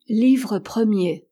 Livre premier.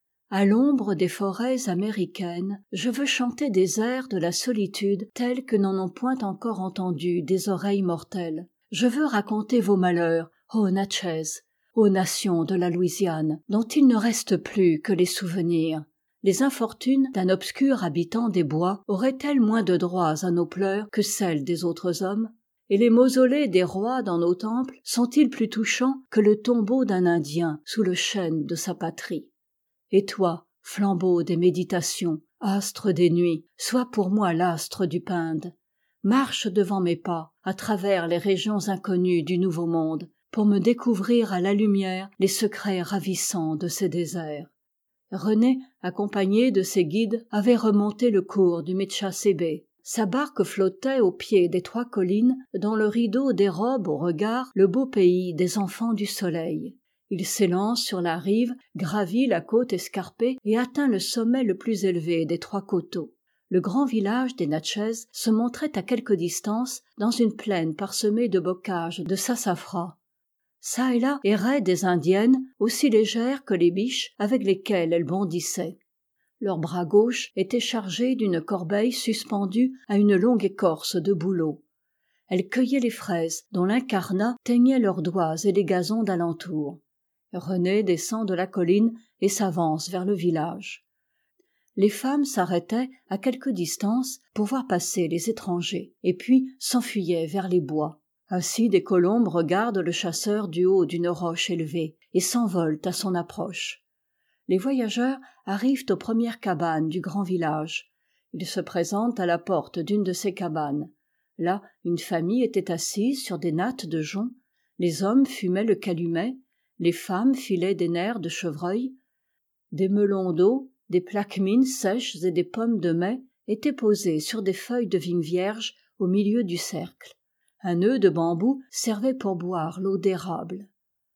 À l'ombre des forêts américaines, je veux chanter des airs de la solitude tels que n'en ont point encore entendu des oreilles mortelles. Je veux raconter vos malheurs, ô Natchez, ô nations de la Louisiane, dont il ne reste plus que les souvenirs. Les infortunes d'un obscur habitant des bois auraient-elles moins de droits à nos pleurs que celles des autres hommes? Et les mausolées des rois dans nos temples sont-ils plus touchants que le tombeau d'un Indien sous le chêne de sa patrie? Et toi, flambeau des méditations, astre des nuits, sois pour moi l'astre du Pinde. Marche devant mes pas, à travers les régions inconnues du Nouveau Monde, pour me découvrir à la lumière les secrets ravissants de ces déserts. René, accompagné de ses guides, avait remonté le cours du Michasebe. Sa barque flottait au pied des 3 collines dont le rideau dérobe au regard le beau pays des enfants du soleil. Il s'élance sur la rive, gravit la côte escarpée et atteint le sommet le plus élevé des 3 coteaux. Le grand village des Natchez se montrait à quelque distance dans une plaine parsemée de bocages de sassafras. Ça et là erraient des indiennes aussi légères que les biches avec lesquelles elles bondissaient. Leur bras gauche était chargé d'une corbeille suspendue à une longue écorce de bouleau. Elles cueillaient les fraises dont l'incarnat teignait leurs doigts et les gazons d'alentour. René descend de la colline et s'avance vers le village. Les femmes s'arrêtaient à quelque distance pour voir passer les étrangers, et puis s'enfuyaient vers les bois. Ainsi des colombes regardent le chasseur du haut d'une roche élevée et s'envolent à son approche. Les voyageurs arrivent aux premières cabanes du grand village. Ils se présentent à la porte d'une de ces cabanes. Là, une famille était assise sur des nattes de jonc. Les hommes fumaient le calumet, les femmes filaient des nerfs de chevreuil. Des melons d'eau, des plaquemines sèches et des pommes de mai étaient posés sur des feuilles de vigne vierge au milieu du cercle. Un nœud de bambou servait pour boire l'eau d'érable.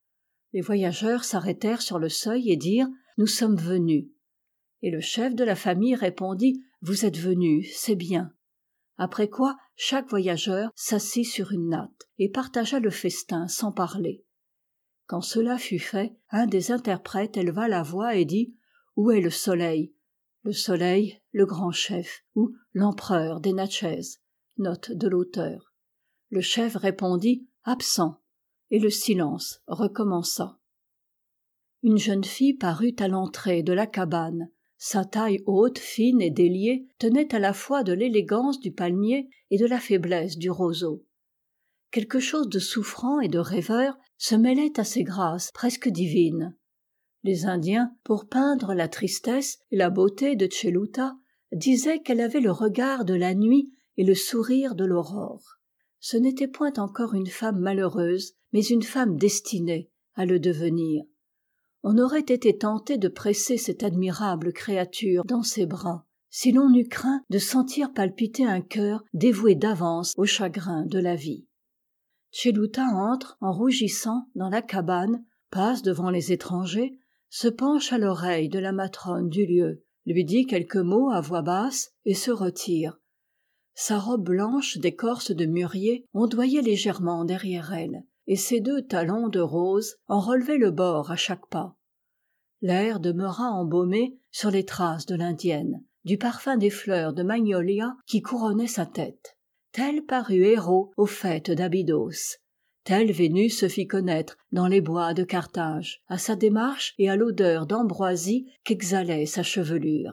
Les voyageurs s'arrêtèrent sur le seuil et dirent « Nous sommes venus ». Et le chef de la famille répondit « Vous êtes venus, c'est bien ». Après quoi, chaque voyageur s'assit sur une natte et partagea le festin sans parler. Quand cela fut fait, un des interprètes éleva la voix et dit « Où est le soleil ?» Le soleil, le grand chef, ou l'empereur des Natchez. Note de l'auteur. Le chef répondit « Absent », et le silence recommença. Une jeune fille parut à l'entrée de la cabane. Sa taille haute, fine et déliée tenait à la fois de l'élégance du palmier et de la faiblesse du roseau. Quelque chose de souffrant et de rêveur se mêlait à ses grâces presque divines. Les Indiens, pour peindre la tristesse et la beauté de Tchelouta, disaient qu'elle avait le regard de la nuit et le sourire de l'aurore. Ce n'était point encore une femme malheureuse, mais une femme destinée à le devenir. On aurait été tenté de presser cette admirable créature dans ses bras, si l'on eût craint de sentir palpiter un cœur dévoué d'avance aux chagrins de la vie. Tchelouta entre, en rougissant, dans la cabane, passe devant les étrangers, se penche à l'oreille de la matrone du lieu, lui dit quelques mots à voix basse et se retire. Sa robe blanche d'écorce de mûrier ondoyait légèrement derrière elle, et ses 2 talons de rose en relevaient le bord à chaque pas. L'air demeura embaumé sur les traces de l'indienne, du parfum des fleurs de magnolia qui couronnaient sa tête. Tel parut Héro aux fêtes d'Abydos. Tel Vénus se fit connaître dans les bois de Carthage, à sa démarche et à l'odeur d'ambroisie qu'exhalait sa chevelure.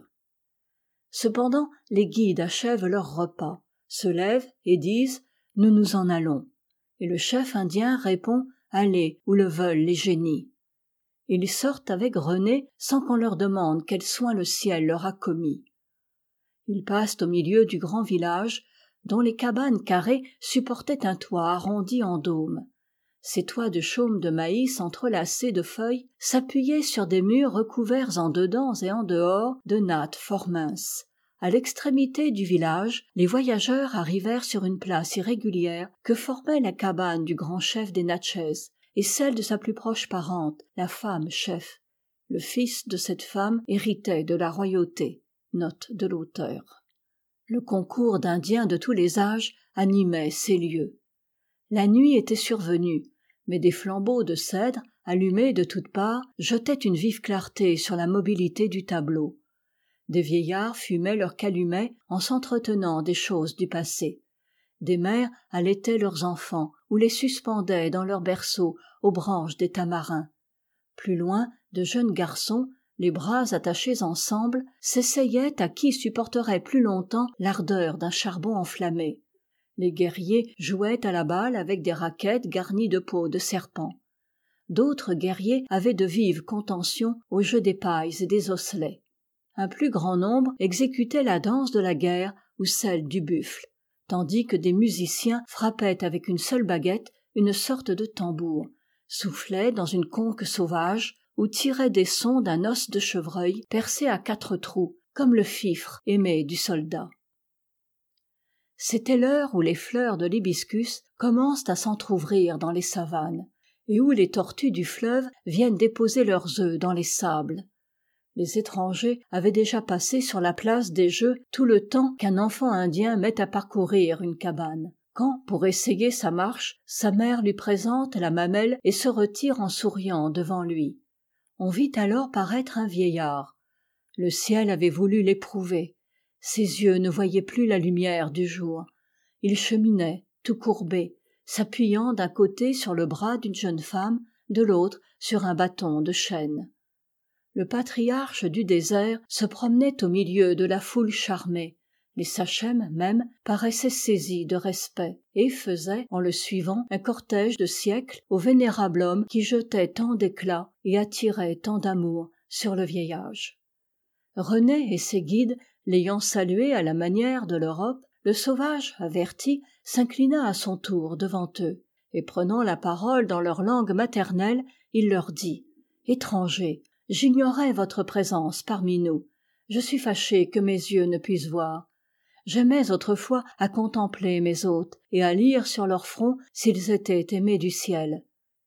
Cependant, les guides achèvent leur repas, se lèvent et disent « Nous nous en allons ». Et le chef indien répond « Allez où le veulent les génies ». Ils sortent avec René sans qu'on leur demande quel soin le ciel leur a commis. Ils passent au milieu du grand village, dont les cabanes carrées supportaient un toit arrondi en dôme. Ces toits de chaume de maïs entrelacés de feuilles s'appuyaient sur des murs recouverts en dedans et en dehors de nattes fort minces. À l'extrémité du village, les voyageurs arrivèrent sur une place irrégulière que formait la cabane du grand chef des Natchez et celle de sa plus proche parente, la femme chef. Le fils de cette femme héritait de la royauté. Note de l'auteur. Le concours d'Indiens de tous les âges animait ces lieux. La nuit était survenue, mais des flambeaux de cèdre, allumées de toutes parts, jetaient une vive clarté sur la mobilité du tableau. Des vieillards fumaient leurs calumets en s'entretenant des choses du passé. Des mères allaitaient leurs enfants ou les suspendaient dans leurs berceaux aux branches des tamarins. Plus loin, de jeunes garçons, les bras attachés ensemble, s'essayaient à qui supporterait plus longtemps l'ardeur d'un charbon enflammé. Les guerriers jouaient à la balle avec des raquettes garnies de peaux de serpent. D'autres guerriers avaient de vives contentions au jeu des pailles et des osselets. Un plus grand nombre exécutait la danse de la guerre ou celle du buffle, tandis que des musiciens frappaient avec une seule baguette une sorte de tambour, soufflaient dans une conque sauvage ou tiraient des sons d'un os de chevreuil percé à 4 trous, comme le fifre aimé du soldat. C'était l'heure où les fleurs de l'hibiscus commencent à s'entr'ouvrir dans les savanes, et où les tortues du fleuve viennent déposer leurs œufs dans les sables. Les étrangers avaient déjà passé sur la place des jeux tout le temps qu'un enfant indien met à parcourir une cabane, quand, pour essayer sa marche, sa mère lui présente la mamelle et se retire en souriant devant lui. On vit alors paraître un vieillard. Le ciel avait voulu l'éprouver. Ses yeux ne voyaient plus la lumière du jour. Il cheminait, tout courbé, s'appuyant d'un côté sur le bras d'une jeune femme, de l'autre sur un bâton de chêne. Le patriarche du désert se promenait au milieu de la foule charmée. Les sachems même paraissaient saisis de respect et faisaient, en le suivant, un cortège de siècles au vénérable homme qui jetait tant d'éclat et attirait tant d'amour sur le vieillage. René et ses guides, l'ayant salué à la manière de l'Europe, le sauvage, averti, s'inclina à son tour devant eux, et prenant la parole dans leur langue maternelle, il leur dit « Étrangers, j'ignorais votre présence parmi nous. Je suis fâché que mes yeux ne puissent voir. J'aimais autrefois à contempler mes hôtes et à lire sur leurs fronts s'ils étaient aimés du ciel. »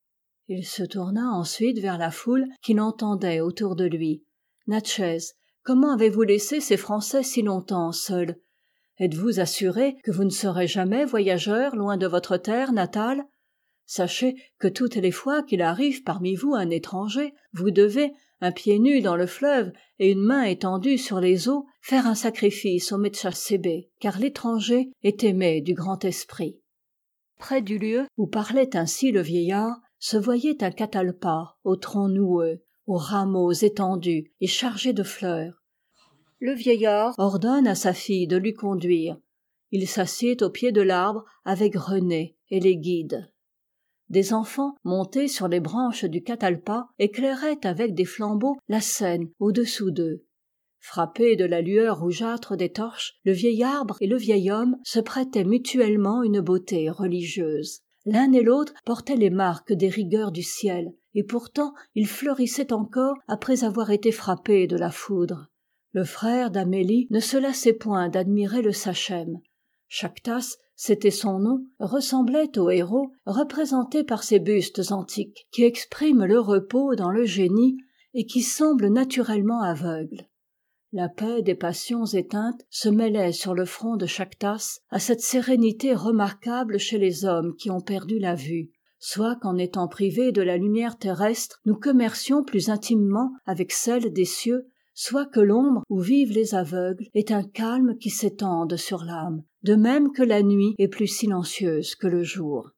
Il se tourna ensuite vers la foule qui l'entendait autour de lui. « Natchez, comment avez-vous laissé ces Français si longtemps seuls? Êtes-vous assurés que vous ne serez jamais voyageurs loin de votre terre natale? Sachez que toutes les fois qu'il arrive parmi vous un étranger, vous devez, un pied nu dans le fleuve et une main étendue sur les eaux, faire un sacrifice au Metchassébé, car l'étranger est aimé du grand esprit. » Près du lieu où parlait ainsi le vieillard, se voyait un catalpa au tronc noueux, aux rameaux étendus et chargés de fleurs. Le vieillard ordonne à sa fille de lui conduire. Il s'assied au pied de l'arbre avec René et les guides. Des enfants, montés sur les branches du catalpa, éclairaient avec des flambeaux la scène au-dessous d'eux. Frappés de la lueur rougeâtre des torches, le vieil arbre et le vieil homme se prêtaient mutuellement une beauté religieuse. L'un et l'autre portaient les marques des rigueurs du ciel, et pourtant ils fleurissaient encore après avoir été frappés de la foudre. Le frère d'Amélie ne se lassait point d'admirer le sachem. Chactas, c'était son nom, ressemblait au héros représenté par ces bustes antiques qui expriment le repos dans le génie et qui semblent naturellement aveugles. La paix des passions éteintes se mêlait sur le front de Chactas à cette sérénité remarquable chez les hommes qui ont perdu la vue, soit qu'en étant privés de la lumière terrestre, nous commercions plus intimement avec celle des cieux, soit que l'ombre où vivent les aveugles est un calme qui s'étende sur l'âme, de même que la nuit est plus silencieuse que le jour.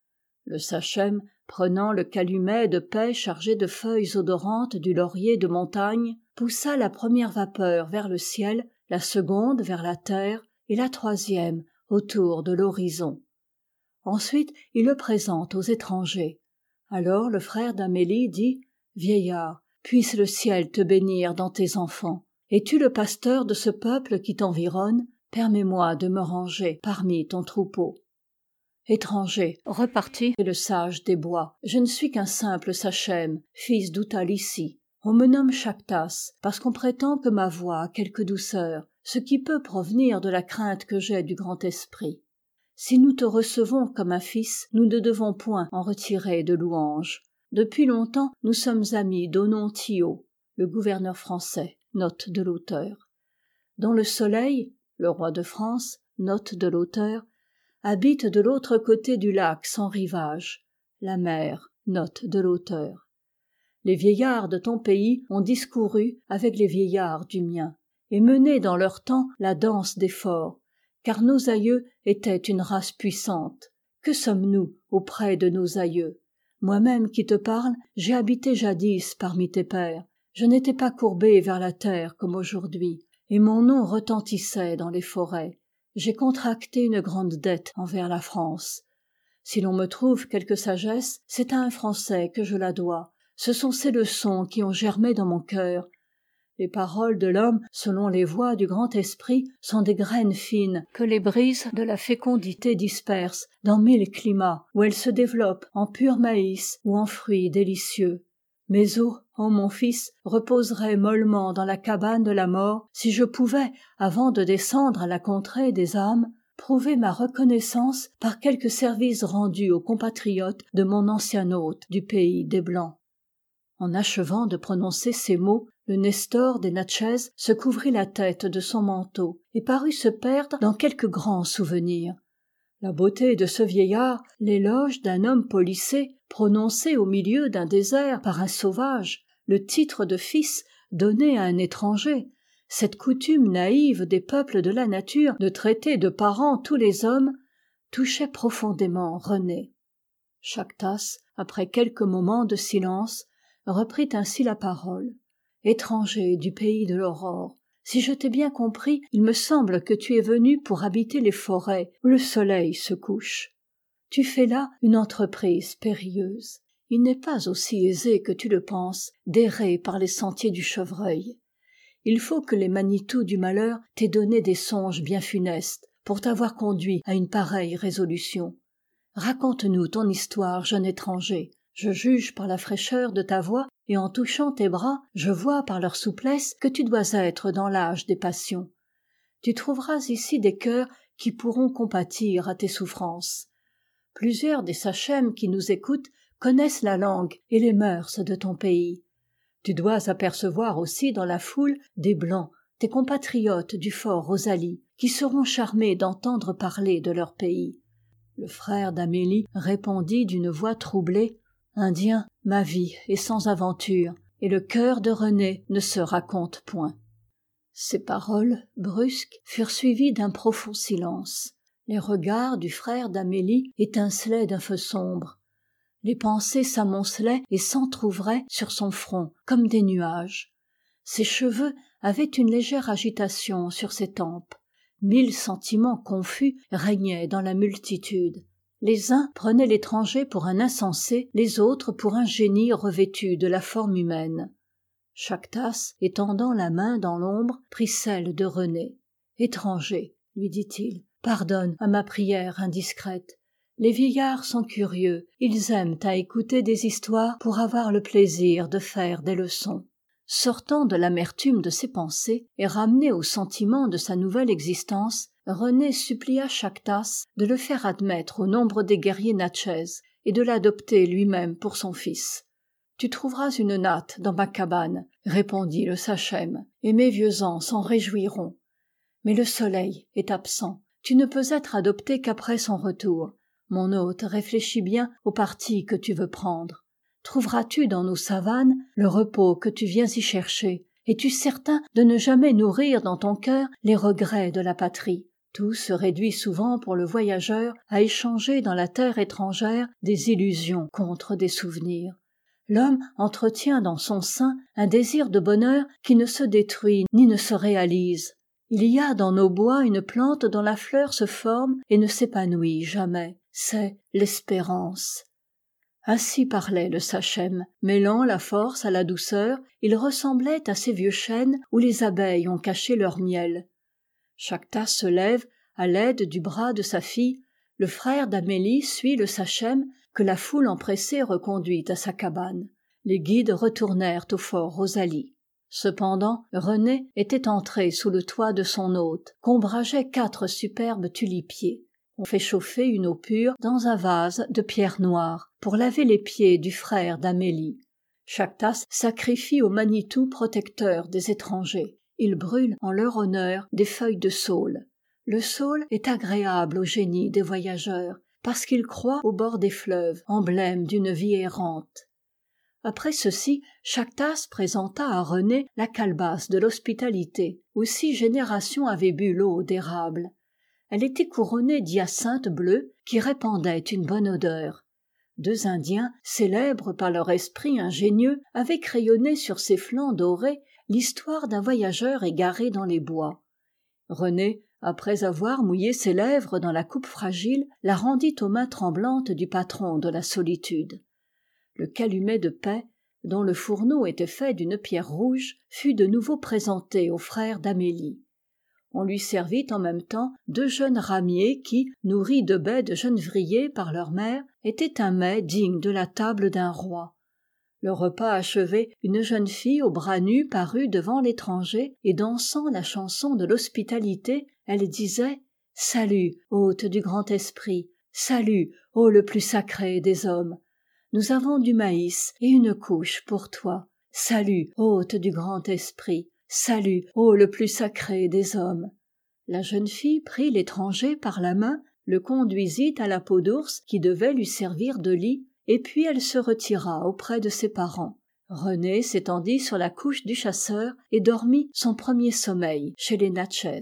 Le sachem, prenant le calumet de paix chargé de feuilles odorantes du laurier de montagne, poussa la première vapeur vers le ciel, la seconde vers la terre et la troisième autour de l'horizon. Ensuite, il le présente aux étrangers. Alors le frère d'Amélie dit « Vieillard, puisse le ciel te bénir dans tes enfants. Es-tu le pasteur de ce peuple qui t'environne? Permets-moi de me ranger parmi ton troupeau. » Étranger, repartit le sage des bois, je ne suis qu'un simple sachem, fils d'Outalissi. On me nomme Chactas, parce qu'on prétend que ma voix a quelque douceur, ce qui peut provenir de la crainte que j'ai du grand esprit. Si nous te recevons comme un fils, nous ne devons point en retirer de louanges. Depuis longtemps, nous sommes amis d'Onontio, le gouverneur français, note de l'auteur, dont le soleil, le roi de France, note de l'auteur, habite de l'autre côté du lac sans rivage, la mer, note de l'auteur. Les vieillards de ton pays ont discouru avec les vieillards du mien, et mené dans leur temps la danse des forts, car nos aïeux étaient une race puissante. Que sommes-nous auprès de nos aïeux? Moi-même qui te parle, j'ai habité jadis parmi tes pères. Je n'étais pas courbé vers la terre comme aujourd'hui, et mon nom retentissait dans les forêts. J'ai contracté une grande dette envers la France. Si l'on me trouve quelque sagesse, c'est à un Français que je la dois. Ce sont ces leçons qui ont germé dans mon cœur. Les paroles de l'homme, selon les voies du grand esprit, sont des graines fines que les brises de la fécondité dispersent dans 1000 climats où elles se développent en pur maïs ou en fruits délicieux. Mes os, ô mon fils, reposeraient mollement dans la cabane de la mort si je pouvais, avant de descendre à la contrée des âmes, prouver ma reconnaissance par quelque service rendu aux compatriotes de mon ancien hôte du pays des Blancs. En achevant de prononcer ces mots, le Nestor des Natchez se couvrit la tête de son manteau et parut se perdre dans quelques grands souvenirs. La beauté de ce vieillard, l'éloge d'un homme policé, prononcé au milieu d'un désert par un sauvage, le titre de fils donné à un étranger, cette coutume naïve des peuples de la nature de traiter de parents tous les hommes, touchait profondément René. Chactas, après quelques moments de silence, reprit ainsi la parole. Étranger du pays de l'aurore, si je t'ai bien compris, il me semble que tu es venu pour habiter les forêts où le soleil se couche. Tu fais là une entreprise périlleuse. Il n'est pas aussi aisé que tu le penses d'errer par les sentiers du chevreuil. Il faut que les Manitou du malheur t'aient donné des songes bien funestes pour t'avoir conduit à une pareille résolution. Raconte-nous ton histoire, jeune étranger. Je juge par la fraîcheur de ta voix, et en touchant tes bras, je vois par leur souplesse que tu dois être dans l'âge des passions. Tu trouveras ici des cœurs qui pourront compatir à tes souffrances. Plusieurs des sachems qui nous écoutent connaissent la langue et les mœurs de ton pays. Tu dois apercevoir aussi dans la foule des Blancs, tes compatriotes du fort Rosalie, qui seront charmés d'entendre parler de leur pays. Le frère d'Amélie répondit d'une voix troublée: « Indien, ma vie est sans aventure, et le cœur de René ne se raconte point. » Ces paroles, brusques, furent suivies d'un profond silence. Les regards du frère d'Amélie étincelaient d'un feu sombre. Les pensées s'amoncelaient et s'entr'ouvraient sur son front comme des nuages. Ses cheveux avaient une légère agitation sur ses tempes. 1000 sentiments confus régnaient dans la multitude. Les uns prenaient l'étranger pour un insensé, les autres pour un génie revêtu de la forme humaine. Chactas, étendant la main dans l'ombre, prit celle de René. « Étranger, lui dit-il, pardonne à ma prière indiscrète. Les vieillards sont curieux, ils aiment à écouter des histoires pour avoir le plaisir de faire des leçons. » Sortant de l'amertume de ses pensées et ramené au sentiment de sa nouvelle existence, René supplia Chactas de le faire admettre au nombre des guerriers Natchez et de l'adopter lui-même pour son fils. « Tu trouveras une natte dans ma cabane, » répondit le sachem, « et mes vieux ans s'en réjouiront. Mais le soleil est absent. Tu ne peux être adopté qu'après son retour. Mon hôte réfléchis bien au parti que tu veux prendre. Trouveras-tu dans nos savanes le repos que tu viens y chercher? Es-tu certain de ne jamais nourrir dans ton cœur les regrets de la patrie? Tout se réduit souvent pour le voyageur à échanger dans la terre étrangère des illusions contre des souvenirs. L'homme entretient dans son sein un désir de bonheur qui ne se détruit ni ne se réalise. Il y a dans nos bois une plante dont la fleur se forme et ne s'épanouit jamais. C'est l'espérance. Ainsi parlait le sachem, mêlant la force à la douceur. Il ressemblait à ces vieux chênes où les abeilles ont caché leur miel. Chactas se lève à l'aide du bras de sa fille. Le frère d'Amélie suit le sachem que la foule empressée reconduit à sa cabane. Les guides retournèrent au fort Rosalie. Cependant, René était entré sous le toit de son hôte, qu'ombrageaient 4 superbes tulipiers. On fait chauffer une eau pure dans un vase de pierre noire pour laver les pieds du frère d'Amélie. Chactas sacrifie au Manitou protecteur des étrangers. Il brûle en leur honneur des feuilles de saule. Le saule est agréable au génie des voyageurs parce qu'il croît au bord des fleuves, emblème d'une vie errante. Après ceci, Chactas présenta à René la calebasse de l'hospitalité, où 6 générations avaient bu l'eau d'érable. Elle était couronnée d'hyacinthes bleus qui répandaient une bonne odeur. 2 Indiens, célèbres par leur esprit ingénieux, avaient crayonné sur ses flancs dorés l'histoire d'un voyageur égaré dans les bois. René, après avoir mouillé ses lèvres dans la coupe fragile, la rendit aux mains tremblantes du patron de la solitude. Le calumet de paix, dont le fourneau était fait d'une pierre rouge, fut de nouveau présenté aux frères d'Amélie. On lui servit en même temps 2 jeunes ramiers qui, nourris de baies de genevrier par leur mère, étaient un mets digne de la table d'un roi. Le repas achevé, une jeune fille aux bras nus parut devant l'étranger, et dansant la chanson de l'hospitalité, elle disait « Salut, hôte du grand esprit, salut, ô le plus sacré des hommes. Nous avons du maïs et une couche pour toi. Salut, hôte du grand esprit, salut, ô le plus sacré des hommes. » La jeune fille prit l'étranger par la main, le conduisit à la peau d'ours qui devait lui servir de lit, et puis elle se retira auprès de ses parents. René s'étendit sur la couche du chasseur et dormit son premier sommeil chez les Natchez.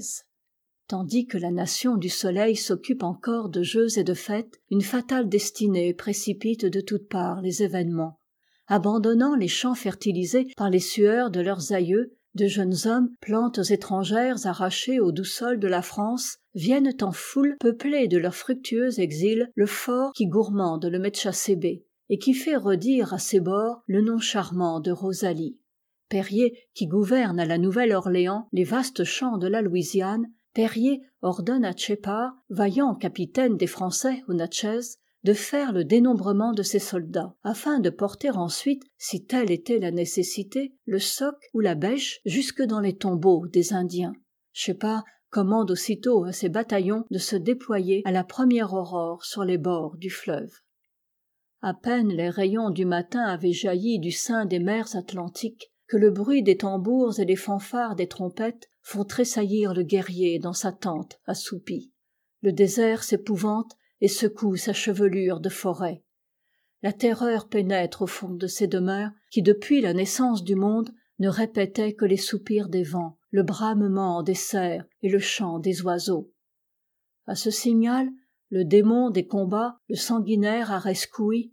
Tandis que la nation du soleil s'occupe encore de jeux et de fêtes, une fatale destinée précipite de toutes parts les événements. Abandonnant les champs fertilisés par les sueurs de leurs aïeux, de jeunes hommes, plantes étrangères arrachées au doux sol de la France, viennent en foule peupler de leur fructueux exil le fort qui gourmande le Metchacébé, et qui fait redire à ses bords le nom charmant de Rosalie. Périer, qui gouverne à la Nouvelle-Orléans les vastes champs de la Louisiane, Périer ordonne à Tchépar, vaillant capitaine des Français aux Natchez, de faire le dénombrement de ses soldats, afin de porter ensuite, si telle était la nécessité, le soc ou la bêche jusque dans les tombeaux des Indiens. Tchépar commande aussitôt à ses bataillons de se déployer à la première aurore sur les bords du fleuve. À peine les rayons du matin avaient jailli du sein des mers atlantiques que le bruit des tambours et les fanfares des trompettes font tressaillir le guerrier dans sa tente assoupie. Le désert s'épouvante et secoue sa chevelure de forêt. La terreur pénètre au fond de ces demeures qui, depuis la naissance du monde, ne répétaient que les soupirs des vents, le bramement des cerfs et le chant des oiseaux. À ce signal, le démon des combats, le sanguinaire Areskoui,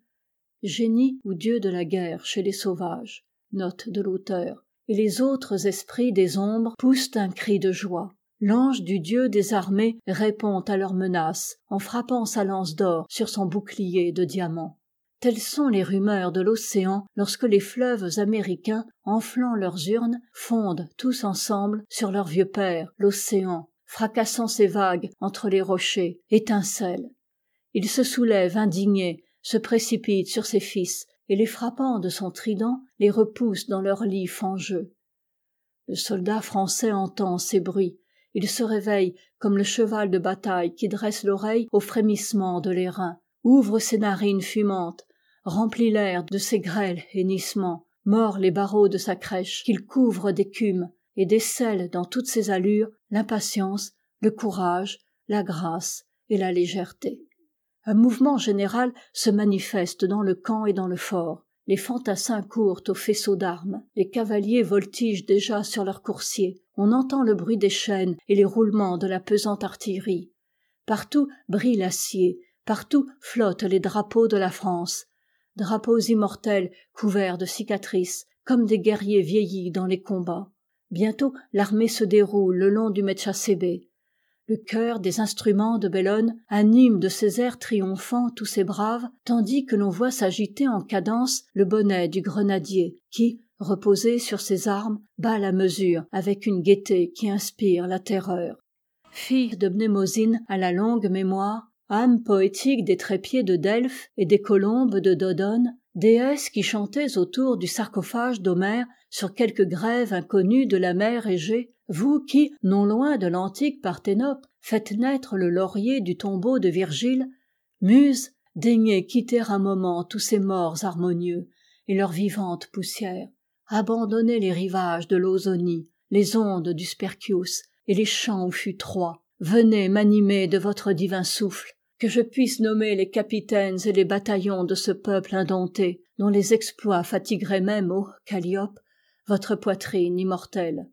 génie ou dieu de la guerre chez les sauvages, note de l'auteur, et les autres esprits des ombres poussent un cri de joie. L'ange du dieu des armées répond à leurs menaces en frappant sa lance d'or sur son bouclier de diamant. Telles sont les rumeurs de l'océan lorsque les fleuves américains, enflant leurs urnes, fondent tous ensemble sur leur vieux père, l'océan, fracassant ses vagues entre les rochers, étincelle. Il se soulève indigné, se précipite sur ses fils, et les frappant de son trident, les repousse dans leur lit fangeux. Le soldat français entend ces bruits. Il se réveille comme le cheval de bataille qui dresse l'oreille au frémissement de l'airain, ouvre ses narines fumantes, remplit l'air de ses grêles hennissements, mord les barreaux de sa crèche qu'il couvre d'écume et décèle dans toutes ses allures l'impatience, le courage, la grâce et la légèreté. Un mouvement général se manifeste dans le camp et dans le fort. Les fantassins courent au faisceau d'armes, les cavaliers voltigent déjà sur leurs coursiers, on entend le bruit des chaînes et les roulements de la pesante artillerie. Partout brille l'acier, partout flottent les drapeaux de la France, drapeaux immortels couverts de cicatrices, comme des guerriers vieillis dans les combats. Bientôt l'armée se déroule le long du Metchacébé. Le chœur des instruments de Bellone anime de ses airs triomphants tous ces braves, tandis que l'on voit s'agiter en cadence le bonnet du grenadier, qui, reposé sur ses armes, bat la mesure avec une gaieté qui inspire la terreur. Fille de Mnémosyne à la longue mémoire, âme poétique des trépieds de Delphes et des colombes de Dodone, déesse qui chantez autour du sarcophage d'Homère sur quelque grève inconnue de la mer Égée, vous qui, non loin de l'antique Parthénope, faites naître le laurier du tombeau de Virgile, Muse, daignez quitter un moment tous ces morts harmonieux et leur vivante poussière, abandonnez les rivages de l'Ausonie, les ondes du Sperchius et les champs où fut Troie, venez m'animer de votre divin souffle, que je puisse nommer les capitaines et les bataillons de ce peuple indompté, dont les exploits fatigueraient même, ô Calliope, votre poitrine immortelle.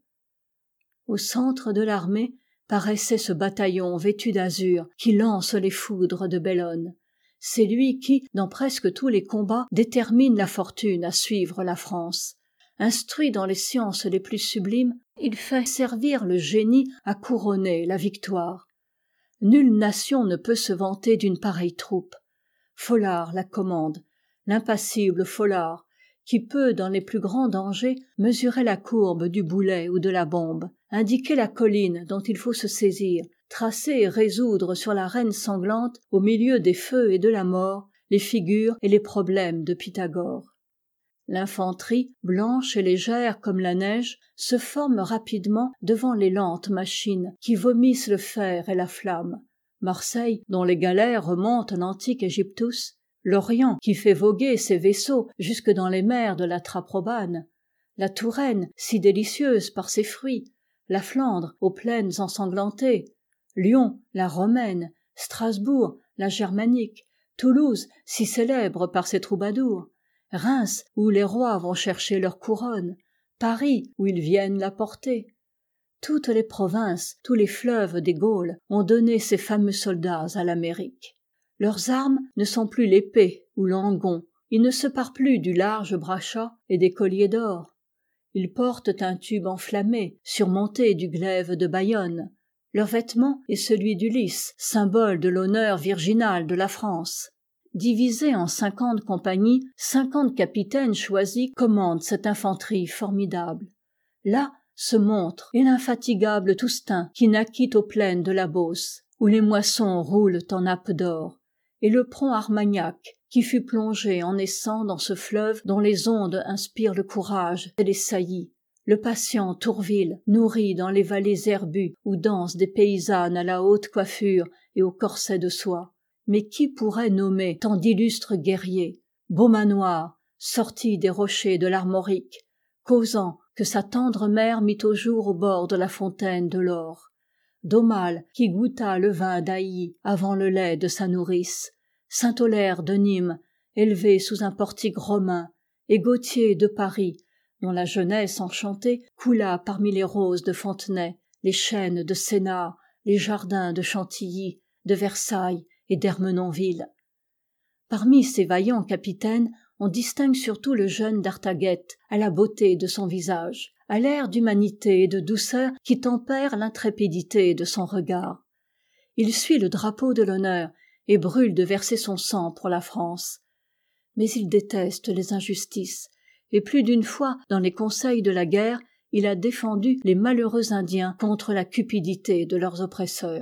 Au centre de l'armée paraissait ce bataillon vêtu d'azur qui lance les foudres de Bellone. C'est lui qui, dans presque tous les combats, détermine la fortune à suivre la France. Instruit dans les sciences les plus sublimes, il fait servir le génie à couronner la victoire. Nulle nation ne peut se vanter d'une pareille troupe. Folard la commande, l'impassible Folard, qui peut, dans les plus grands dangers, mesurer la courbe du boulet ou de la bombe, indiquer la colline dont il faut se saisir, tracer et résoudre sur l'arène sanglante, au milieu des feux et de la mort, les figures et les problèmes de Pythagore. L'infanterie, blanche et légère comme la neige, se forme rapidement devant les lentes machines qui vomissent le fer et la flamme. Marseille, dont les galères remontent l'antique Égyptus, l'Orient qui fait voguer ses vaisseaux jusque dans les mers de la Taprobane, la Touraine si délicieuse par ses fruits, la Flandre aux plaines ensanglantées, Lyon, la romaine, Strasbourg, la germanique, Toulouse si célèbre par ses troubadours, Reims où les rois vont chercher leur couronne, Paris où ils viennent la porter. Toutes les provinces, tous les fleuves des Gaules ont donné ces fameux soldats à l'Amérique. Leurs armes ne sont plus l'épée ou l'angon, ils ne se parent plus du large brachat et des colliers d'or. Ils portent un tube enflammé, surmonté du glaive de Bayonne. Leur vêtement est celui du lys, symbole de l'honneur virginal de la France. Divisés en 50 compagnies, 50 capitaines choisis commandent cette infanterie formidable. Là se montre et l'infatigable Toustain qui naquit aux plaines de la Beauce, où les moissons roulent en nappes d'or, et le prompt Armagnac qui fut plongé en naissant dans ce fleuve dont les ondes inspirent le courage et les saillies, le patient Tourville nourri dans les vallées herbues où dansent des paysannes à la haute coiffure et au corset de soie. Mais qui pourrait nommer tant d'illustres guerriers? Beaumanoir, sorti des rochers de l'Armorique, Causan, que sa tendre mère mit au jour au bord de la fontaine de l'Or, D'Aumale, qui goûta le vin d'Ailly avant le lait de sa nourrice, Saint-Aulaire de Nîmes, élevé sous un portique romain, et Gautier de Paris, dont la jeunesse enchantée coula parmi les roses de Fontenay, les chênes de Sénart, les jardins de Chantilly, de Versailles et d'Ermenonville. Parmi ces vaillants capitaines, on distingue surtout le jeune d'Artaguette, à la beauté de son visage, à l'air d'humanité et de douceur qui tempère l'intrépidité de son regard. Il suit le drapeau de l'honneur et brûle de verser son sang pour la France. Mais il déteste les injustices, et plus d'une fois, dans les conseils de la guerre, il a défendu les malheureux Indiens contre la cupidité de leurs oppresseurs.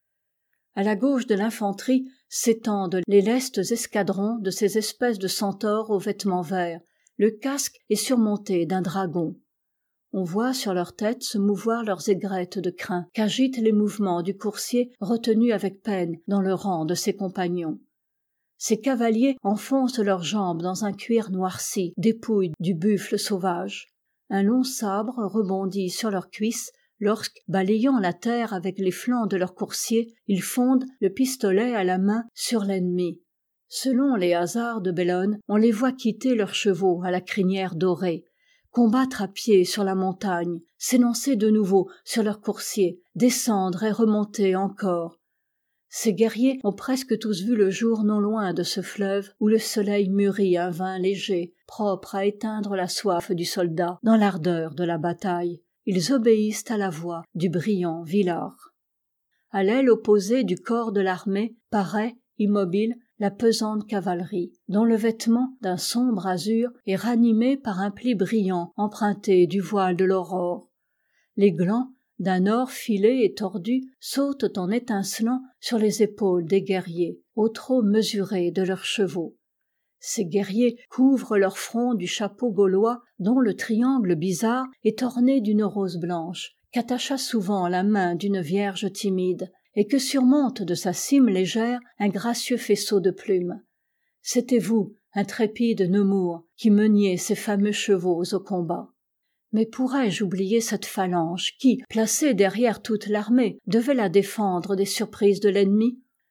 À la gauche de l'infanterie s'étendent les lestes escadrons de ces espèces de centaures aux vêtements verts. Le casque est surmonté d'un dragon. On voit sur leurs têtes se mouvoir leurs aigrettes de crin qu'agitent les mouvements du coursier retenu avec peine dans le rang de ses compagnons. Ces cavaliers enfoncent leurs jambes dans un cuir noirci, dépouille du buffle sauvage. Un long sabre rebondit sur leurs cuisses lorsque, balayant la terre avec les flancs de leurs coursiers, ils fondent, le pistolet à la main, sur l'ennemi. Selon les hasards de Bellone, on les voit quitter leurs chevaux à la crinière dorée, combattre à pied sur la montagne, s'élancer de nouveau sur leurs coursiers, descendre et remonter encore. Ces guerriers ont presque tous vu le jour non loin de ce fleuve où le soleil mûrit un vin léger, propre à éteindre la soif du soldat dans l'ardeur de la bataille. Ils obéissent à la voix du brillant Villars. À l'aile opposée du corps de l'armée paraît, immobile, la pesante cavalerie, dont le vêtement d'un sombre azur est ranimé par un pli brillant emprunté du voile de l'aurore. Les glands, d'un or filé et tordu, sautent en étincelant sur les épaules des guerriers, au trot mesuré de leurs chevaux. Ces guerriers couvrent leur front du chapeau gaulois dont le triangle bizarre est orné d'une rose blanche qu'attacha souvent la main d'une vierge timide et que surmonte de sa cime légère un gracieux faisceau de plumes. C'était vous, intrépide Nemours, qui meniez ces fameux chevaux au combat. Mais pourrais-je oublier cette phalange qui, placée derrière toute l'armée, devait la défendre des surprises de l'ennemi?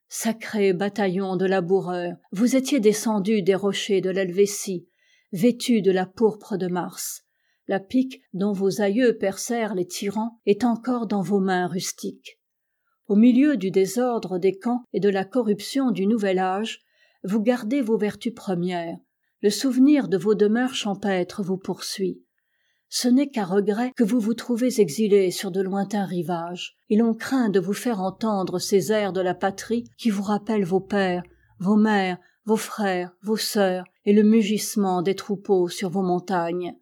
Sacré bataillon de laboureurs, vous étiez descendus des rochers de l'Helvétie, vêtus de la pourpre de Mars. La pique dont vos aïeux percèrent les tyrans est encore dans vos mains rustiques. Au milieu du désordre des camps et de la corruption du nouvel âge, vous gardez vos vertus premières. Le souvenir de vos demeures champêtres vous poursuit. Ce n'est qu'à regret que vous vous trouvez exilés sur de lointains rivages, et l'on craint de vous faire entendre ces airs de la patrie qui vous rappellent vos pères, vos mères, vos frères, vos sœurs, et le mugissement des troupeaux sur vos montagnes.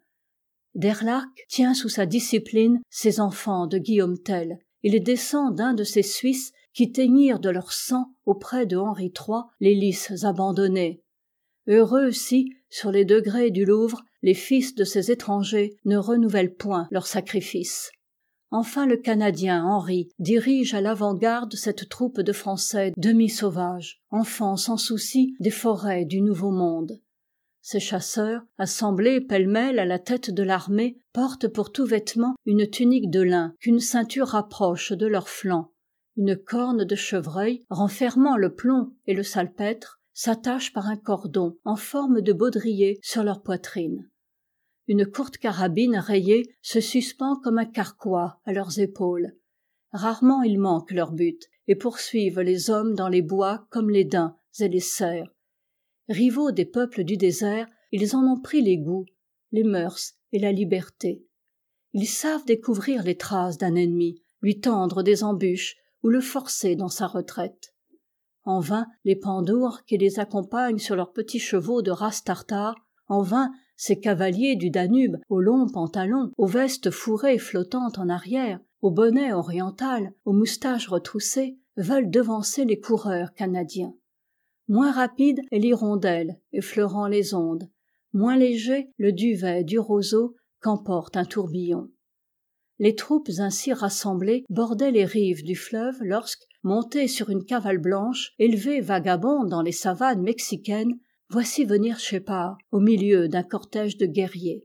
Derlac tient sous sa discipline ces enfants de Guillaume Tell. Il descend d'un de ces Suisses qui teignirent de leur sang auprès de Henri III les lys abandonnés. Heureux si, sur les degrés du Louvre, les fils de ces étrangers ne renouvellent point leur sacrifice. Enfin le Canadien Henri dirige à l'avant-garde cette troupe de Français demi-sauvages, enfants sans souci des forêts du Nouveau Monde. Ces chasseurs, assemblés pêle-mêle à la tête de l'armée, portent pour tout vêtement une tunique de lin qu'une ceinture rapproche de leurs flancs. Une corne de chevreuil, renfermant le plomb et le salpêtre, s'attache par un cordon en forme de baudrier sur leur poitrine. Une courte carabine rayée se suspend comme un carquois à leurs épaules. Rarement ils manquent leur but et poursuivent les hommes dans les bois comme les daims et les cerfs. Rivaux des peuples du désert, ils en ont pris les goûts, les mœurs et la liberté. Ils savent découvrir les traces d'un ennemi, lui tendre des embûches ou le forcer dans sa retraite. En vain les pandours qui les accompagnent sur leurs petits chevaux de race tartare, en vain ces cavaliers du Danube aux longs pantalons, aux vestes fourrées flottantes en arrière, aux bonnets oriental, aux moustaches retroussées, veulent devancer les coureurs canadiens. Moins rapide est l'hirondelle effleurant les ondes, moins léger le duvet du roseau qu'emporte un tourbillon. Les troupes ainsi rassemblées bordaient les rives du fleuve lorsque, montées sur une cavale blanche, élevée vagabonde dans les savanes mexicaines, voici venir Shepard au milieu d'un cortège de guerriers.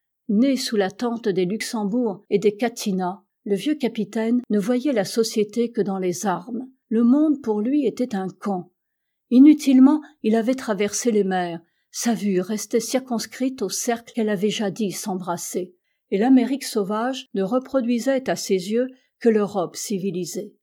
Né sous la tente des Luxembourg et des Catinat, le vieux capitaine ne voyait la société que dans les armes. Le monde pour lui était un camp. Inutilement, il avait traversé les mers, sa vue restait circonscrite au cercle qu'elle avait jadis embrassé, et l'Amérique sauvage ne reproduisait à ses yeux que l'Europe civilisée.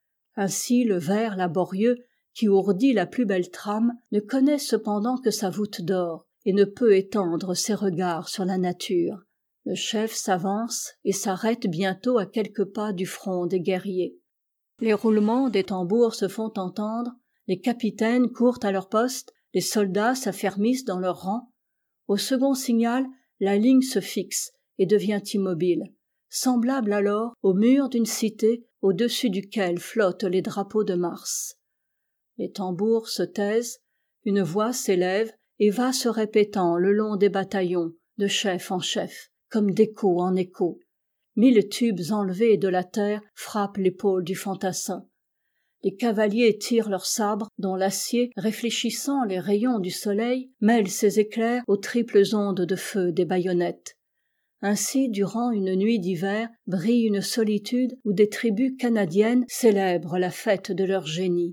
Ainsi le ver laborieux, qui ourdit la plus belle trame, ne connaît cependant que sa voûte d'or, et ne peut étendre ses regards sur la nature. Le chef s'avance et s'arrête bientôt à quelques pas du front des guerriers. Les roulements des tambours se font entendre, les capitaines courent à leur poste, les soldats s'affermissent dans leurs rangs. Au second signal, la ligne se fixe et devient immobile, semblable alors au mur d'une cité au-dessus duquel flottent les drapeaux de Mars. Les tambours se taisent, une voix s'élève et va se répétant le long des bataillons, de chef en chef, comme d'écho en écho. 1000 tubes enlevés de la terre frappent l'épaule du fantassin. Les cavaliers tirent leurs sabres, dont l'acier, réfléchissant les rayons du soleil, mêle ses éclairs aux triples ondes de feu des baïonnettes. Ainsi, durant une nuit d'hiver, brille une solitude où des tribus canadiennes célèbrent la fête de leur génie.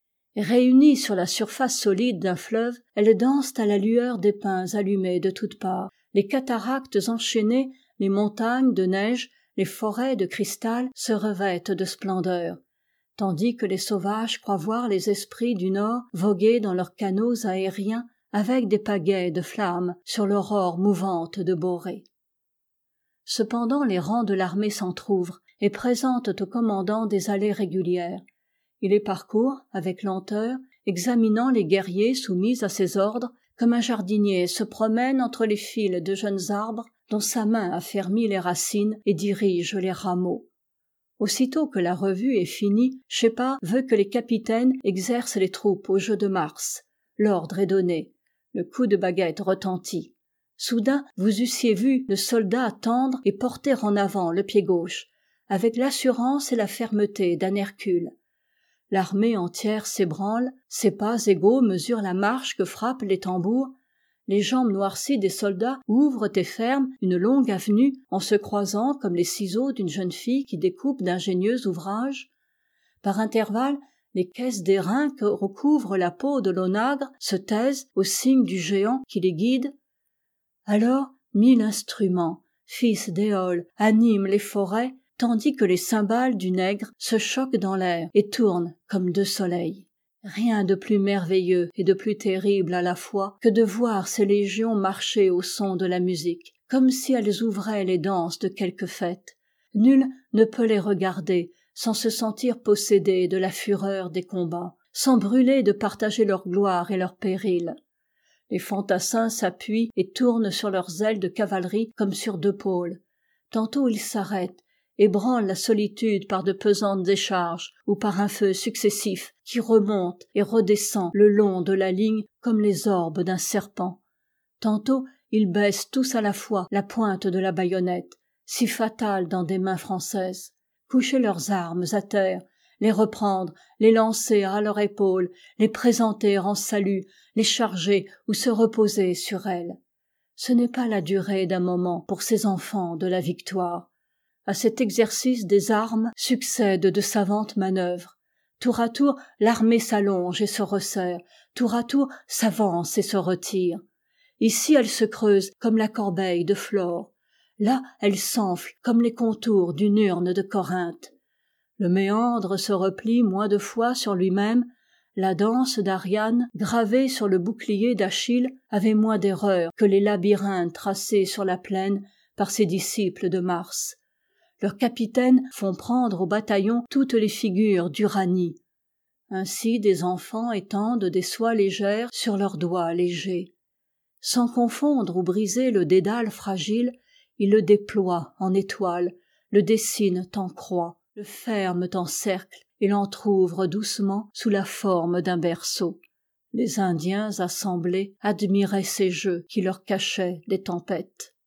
Réunies sur la surface solide d'un fleuve, elles dansent à la lueur des pins allumés de toutes parts. Les cataractes enchaînées, les montagnes de neige, les forêts de cristal se revêtent de splendeur, tandis que les sauvages croient voir les esprits du Nord voguer dans leurs canots aériens avec des pagaies de flammes sur l'aurore mouvante de Borée. Cependant les rangs de l'armée s'entr'ouvrent et présentent au commandant des allées régulières. Il les parcourt avec lenteur, examinant les guerriers soumis à ses ordres, comme un jardinier se promène entre les files de jeunes arbres dont sa main affermit les racines et dirige les rameaux. Aussitôt que la revue est finie, Shepard veut que les capitaines exercent les troupes au jeu de Mars. L'ordre est donné. Le coup de baguette retentit. Soudain, vous eussiez vu le soldat tendre et porter en avant le pied gauche, avec l'assurance et la fermeté d'un Hercule. L'armée entière s'ébranle, ses pas égaux mesurent la marche que frappent les tambours. Les jambes noircies des soldats ouvrent et ferment une longue avenue en se croisant comme les ciseaux d'une jeune fille qui découpe d'ingénieux ouvrages. Par intervalles, Les caisses d'airain que recouvre la peau de l'onagre se taisent au signe du géant qui les guide. Alors 1000 instruments, fils d'éole, animent les forêts, tandis que les cymbales du nègre se choquent dans l'air et tournent comme deux soleils. Rien de plus merveilleux et de plus terrible à la fois que de voir ces légions marcher au son de la musique, comme si elles ouvraient les danses de quelque fête. Nul ne peut les regarder sans se sentir possédé de la fureur des combats, sans brûler de partager leur gloire et leur péril. Les fantassins s'appuient et tournent sur leurs ailes de cavalerie comme sur deux pôles. Tantôt ils s'arrêtent, ébranlent la solitude par de pesantes décharges ou par un feu successif qui remonte et redescend le long de la ligne comme les orbes d'un serpent. Tantôt ils baissent tous à la fois la pointe de la baïonnette, si fatale dans des mains françaises, coucher leurs armes à terre, les reprendre, les lancer à leur épaule, les présenter en salut, les charger ou se reposer sur elles. Ce n'est pas la durée d'un moment pour ces enfants de la victoire. À cet exercice des armes succèdent de savantes manœuvres. Tour à tour, l'armée s'allonge et se resserre, tour à tour s'avance et se retire. Ici elle se creuse comme la corbeille de Flore. Là elle s'enfle comme les contours d'une urne de Corinthe. Le méandre se replie moins de fois sur lui-même. La danse d'Ariane, gravée sur le bouclier d'Achille, avait moins d'erreur que les labyrinthes tracés sur la plaine par ses disciples de Mars. Leurs capitaines font prendre au bataillon toutes les figures d'Uranie. Ainsi des enfants étendent des soies légères sur leurs doigts légers. Sans confondre ou briser le dédale fragile, ils le déploient en étoile, le dessinent en croix, le ferment en cercle et l'entr'ouvrent doucement sous la forme d'un berceau. Les Indiens assemblés admiraient ces jeux qui leur cachaient des tempêtes.